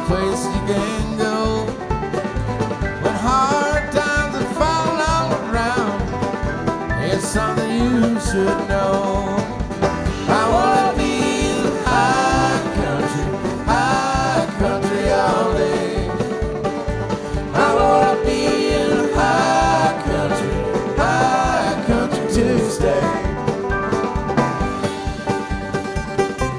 place you can go. When hard times are falling all around, it's something you should know.